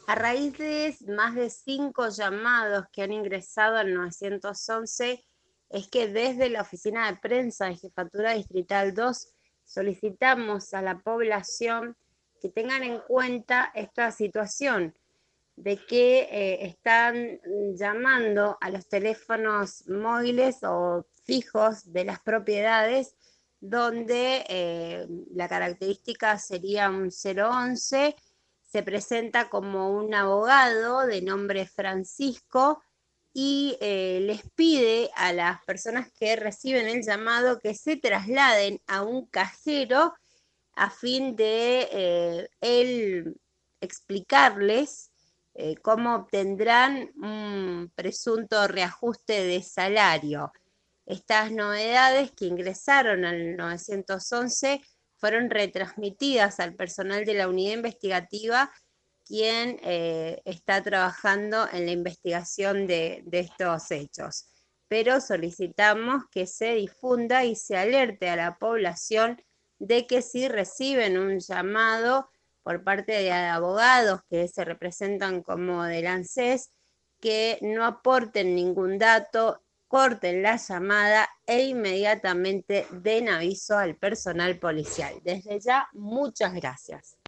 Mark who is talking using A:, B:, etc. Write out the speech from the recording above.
A: A raíz de más de 5 llamados que han ingresado al 911, es que desde la oficina de prensa de Jefatura Distrital 2 solicitamos a la población que tengan en cuenta esta situación de que están llamando a los teléfonos móviles o fijos de las propiedades donde la característica sería un 011. Se presenta como un abogado de nombre Francisco y les pide a las personas que reciben el llamado que se trasladen a un cajero a fin de él explicarles cómo obtendrán un presunto reajuste de salario. Estas novedades que ingresaron al 911 fueron retransmitidas al personal de la unidad investigativa, quien está trabajando en la investigación de estos hechos. Pero solicitamos que se difunda y se alerte a la población de que si reciben un llamado por parte de abogados que se representan como del ANSES, que no aporten ningún dato, corten la llamada e inmediatamente den aviso al personal policial. Desde ya, muchas gracias.